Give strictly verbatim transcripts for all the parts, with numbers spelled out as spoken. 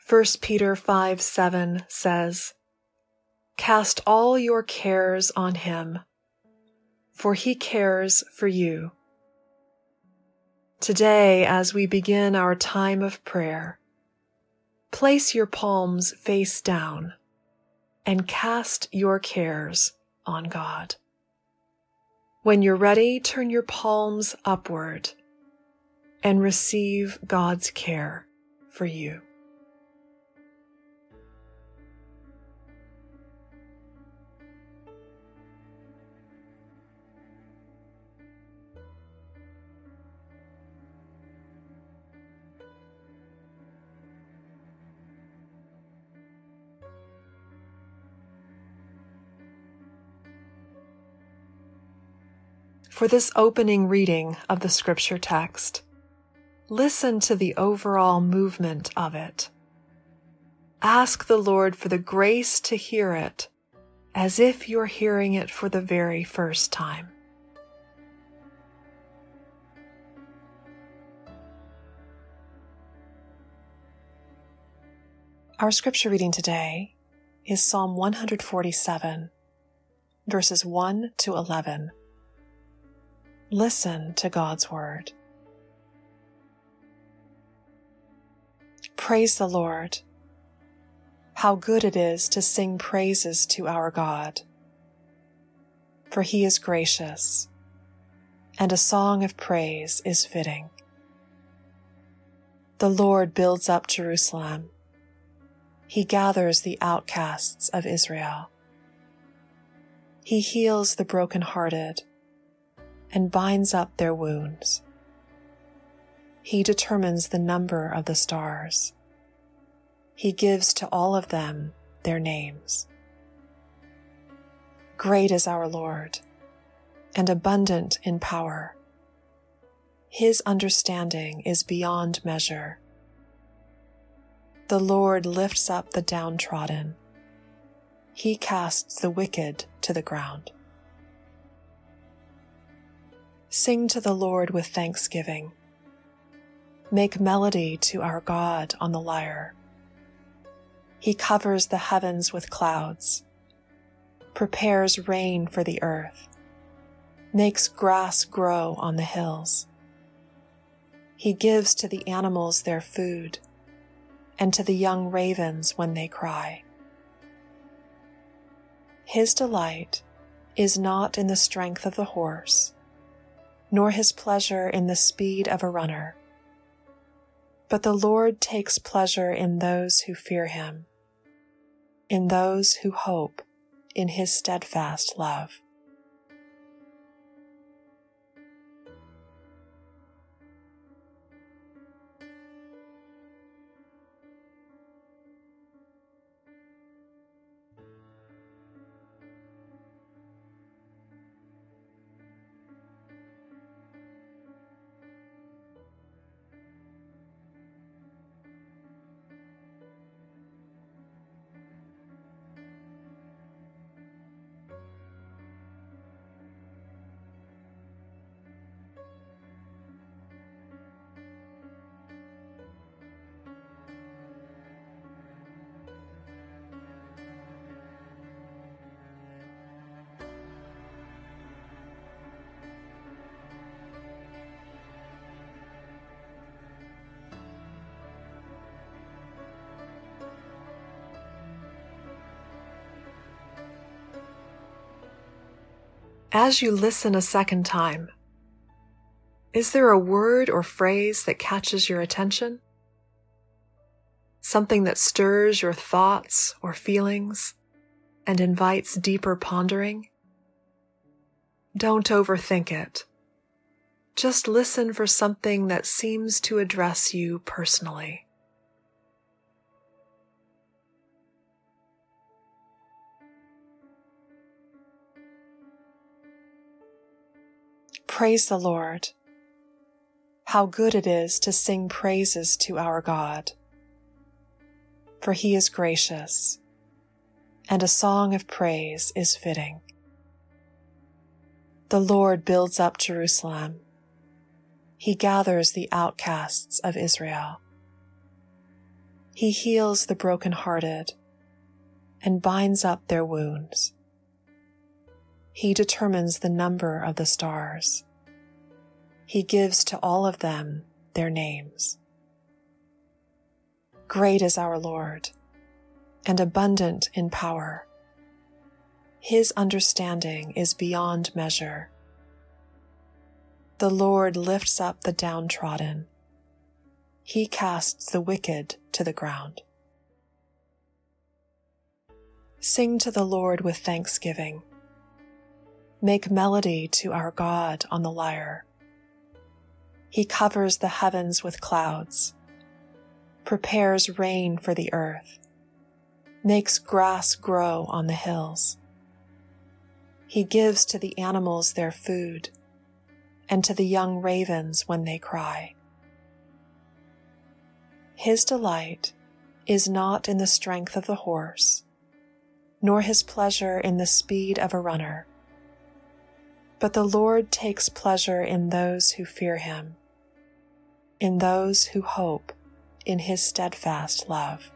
First Peter five seven says, "Cast all your cares on him, for he cares for you." Today, as we begin our time of prayer, place your palms face down and cast your cares on God. When you're ready, turn your palms upward and receive God's care for you. For this opening reading of the scripture text, listen to the overall movement of it. Ask the Lord for the grace to hear it as if you're hearing it for the very first time. Our scripture reading today is Psalm one forty-seven, verses one to eleven. Listen to God's word. Praise the Lord. How good it is to sing praises to our God. For he is gracious, and a song of praise is fitting. The Lord builds up Jerusalem. He gathers the outcasts of Israel. He heals the brokenhearted and binds up their wounds. He determines the number of the stars. He gives to all of them their names. Great is our Lord, and abundant in power. His understanding is beyond measure. The Lord lifts up the downtrodden. He casts the wicked to the ground. Sing to the Lord with thanksgiving. Make melody to our God on the lyre. He covers the heavens with clouds, prepares rain for the earth, makes grass grow on the hills. He gives to the animals their food, and to the young ravens when they cry. His delight is not in the strength of the horse, nor his pleasure in the speed of a runner. But the Lord takes pleasure in those who fear him, in those who hope in his steadfast love. As you listen a second time, is there a word or phrase that catches your attention? Something that stirs your thoughts or feelings and invites deeper pondering? Don't overthink it. Just listen for something that seems to address you personally. Praise the Lord. How good it is to sing praises to our God. For he is gracious, and a song of praise is fitting. The Lord builds up Jerusalem. He gathers the outcasts of Israel. He heals the brokenhearted and binds up their wounds. He determines the number of the stars. He gives to all of them their names. Great is our Lord, and abundant in power. His understanding is beyond measure. The Lord lifts up the downtrodden. He casts the wicked to the ground. Sing to the Lord with thanksgiving. Make melody to our God on the lyre. He covers the heavens with clouds, prepares rain for the earth, makes grass grow on the hills. He gives to the animals their food, and to the young ravens when they cry. His delight is not in the strength of the horse, nor his pleasure in the speed of a runner. But the Lord takes pleasure in those who fear him, in those who hope in his steadfast love.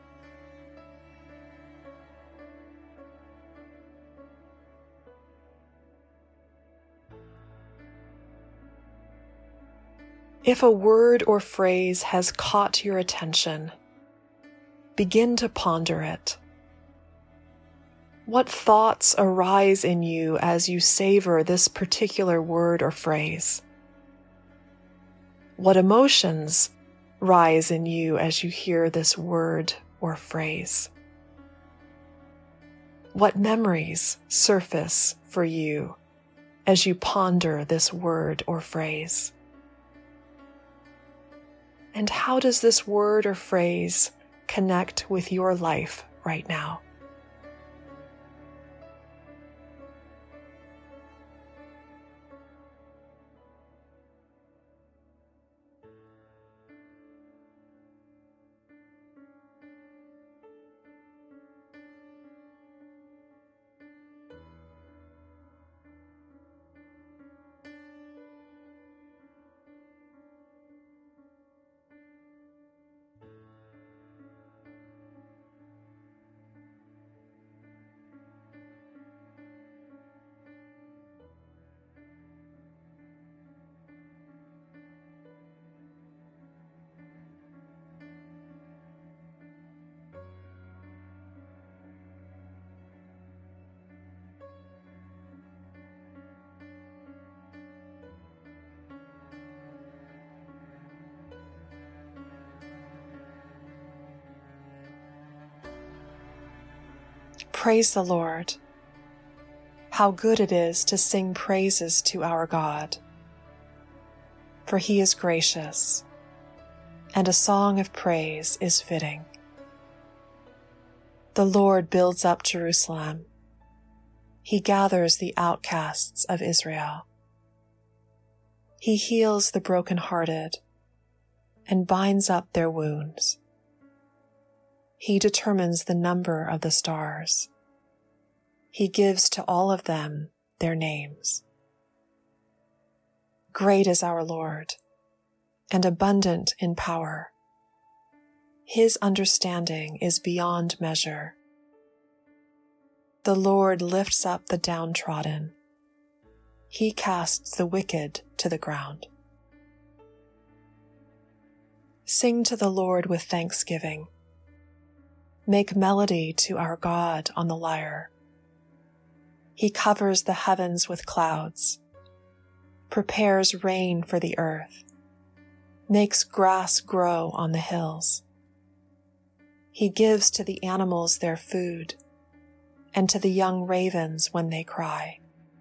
If a word or phrase has caught your attention, begin to ponder it. What thoughts arise in you as you savor this particular word or phrase? What emotions rise in you as you hear this word or phrase? What memories surface for you as you ponder this word or phrase? And how does this word or phrase connect with your life right now? Praise the Lord. How good it is to sing praises to our God. For he is gracious, and a song of praise is fitting. The Lord builds up Jerusalem. He gathers the outcasts of Israel. He heals the brokenhearted and binds up their wounds. He determines the number of the stars. He gives to all of them their names. Great is our Lord, and abundant in power. His understanding is beyond measure. The Lord lifts up the downtrodden. He casts the wicked to the ground. Sing to the Lord with thanksgiving. Make melody to our God on the lyre. He covers the heavens with clouds, prepares rain for the earth, makes grass grow on the hills. He gives to the animals their food, and to the young ravens when they cry.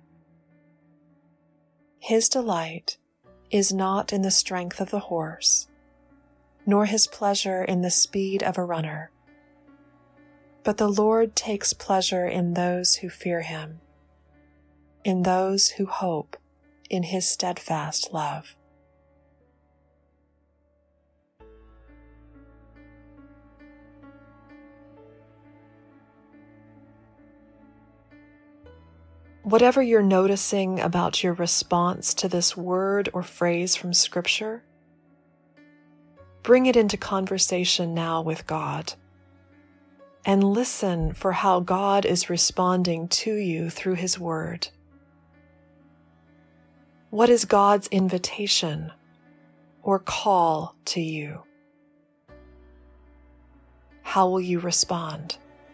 His delight is not in the strength of the horse, nor his pleasure in the speed of a runner. But the Lord takes pleasure in those who fear him, in those who hope in his steadfast love. Whatever you're noticing about your response to this word or phrase from Scripture, Bring it into conversation now with God, and listen for how God is responding to you through His Word. What is God's invitation or call to you? How will you respond?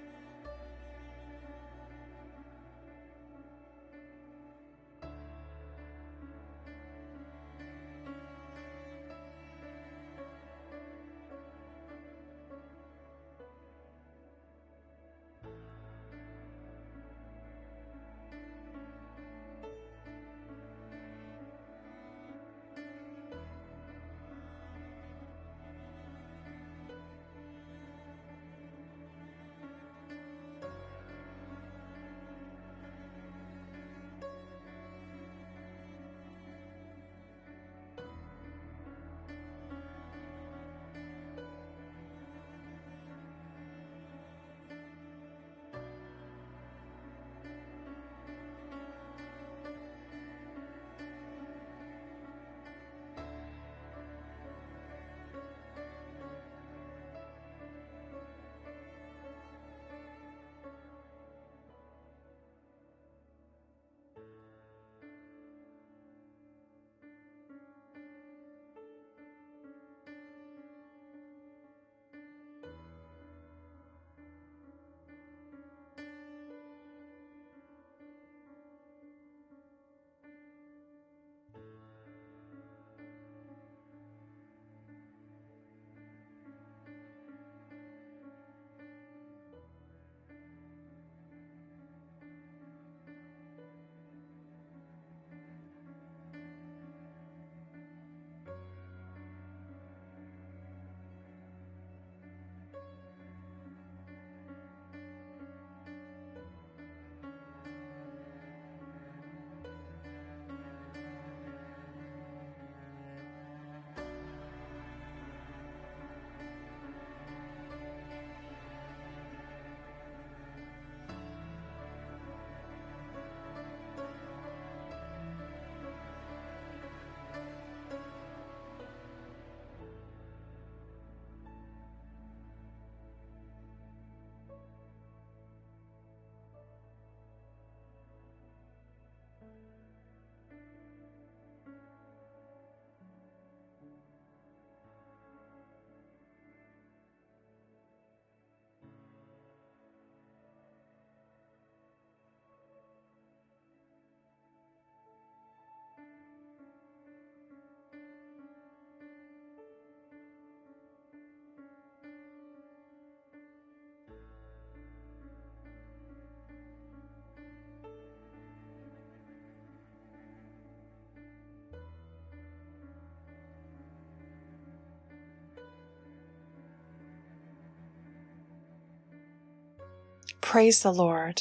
Praise the Lord.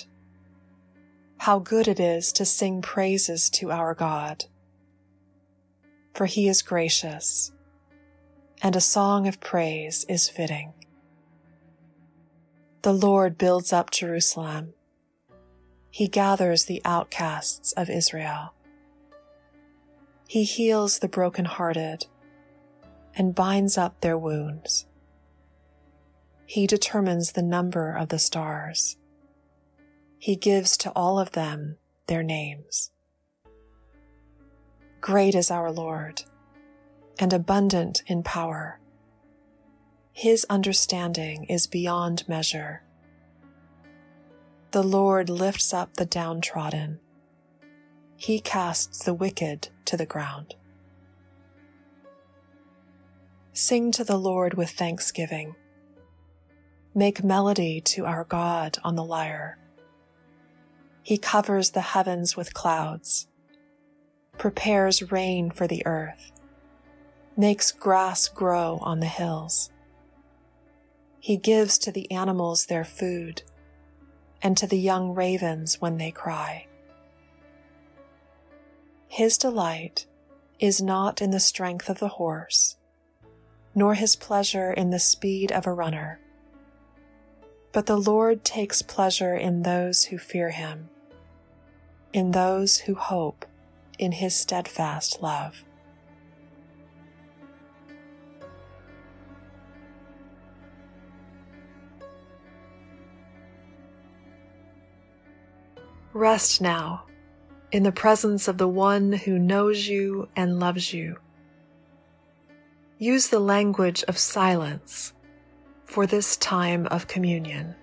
How good it is to sing praises to our God. For He is gracious, and a song of praise is fitting. The Lord builds up Jerusalem. He gathers the outcasts of Israel. He heals the brokenhearted and binds up their wounds. He determines the number of the stars. He gives to all of them their names. Great is our Lord, and abundant in power. His understanding is beyond measure. The Lord lifts up the downtrodden. He casts the wicked to the ground. Sing to the Lord with thanksgiving. Make melody to our God on the lyre. He covers the heavens with clouds, prepares rain for the earth, makes grass grow on the hills. He gives to the animals their food, and to the young ravens when they cry. His delight is not in the strength of the horse, nor his pleasure in the speed of a runner. But the Lord takes pleasure in those who fear Him, in those who hope in His steadfast love. Rest now in the presence of the one who knows you and loves you. Use the language of silence for this time of communion.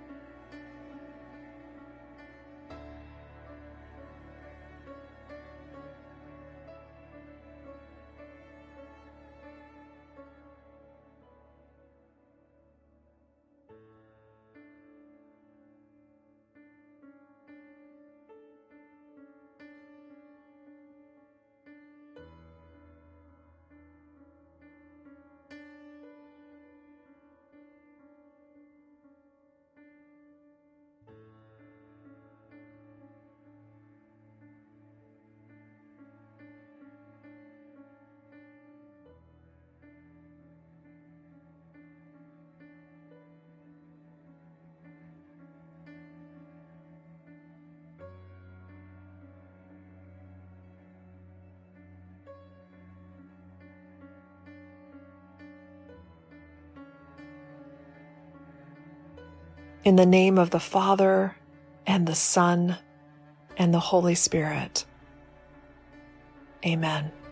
In the name of the Father, and the Son, and the Holy Spirit. Amen.